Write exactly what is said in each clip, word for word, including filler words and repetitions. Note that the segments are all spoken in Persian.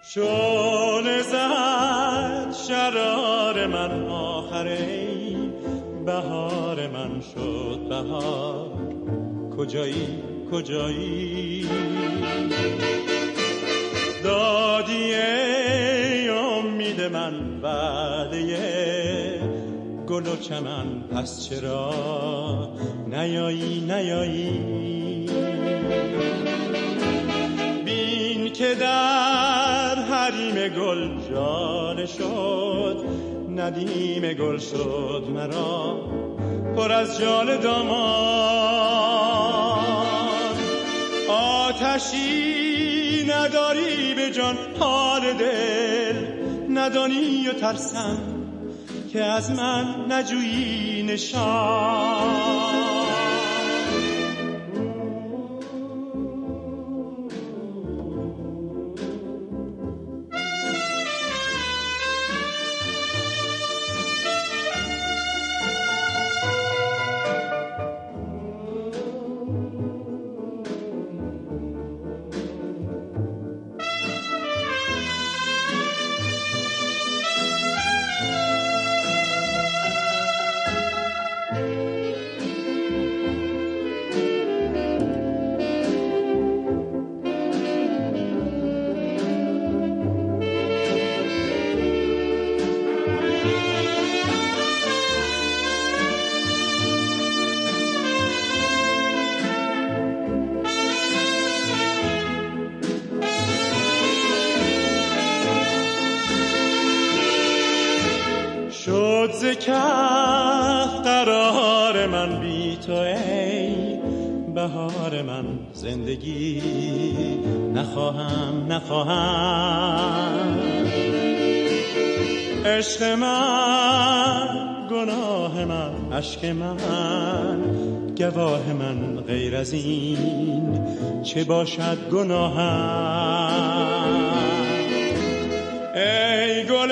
شعله زد شرار من آخری، بهار من شد بهار، کجایی کجایی؟ دادی ای امید من وعده گل و چمن، پس چرا نیایی نیایی؟ بین که در حریم گل جاله شد، ندیم گل شد مرا پر از جال دامان. آتشی نداری به جان حال دل، ندانی و ترسم که از من نجویی نشان. شد ز کف قرار من بی تو ای بهار من، زندگی نخواهم نخواهم. عشق من گناه من، اشک من گواه من، غیر از این چه باشد گناهم؟ ای گل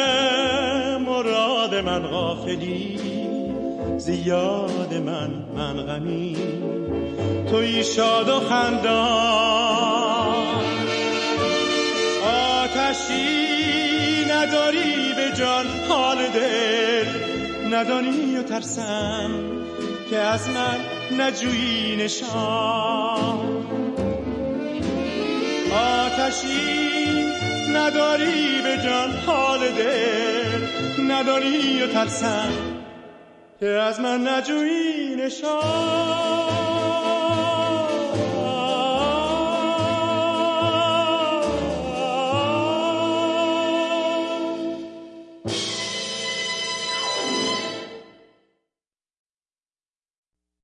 مراد من غافلی، زیاد من من غمی، تویی شاد و خندان. آتشی نداری به جان حال دل، ندانی و ترسم که از من نجویی نشان. آتشی نداری به جان حال دل، نداری و ترسم که از من نجویی نشان.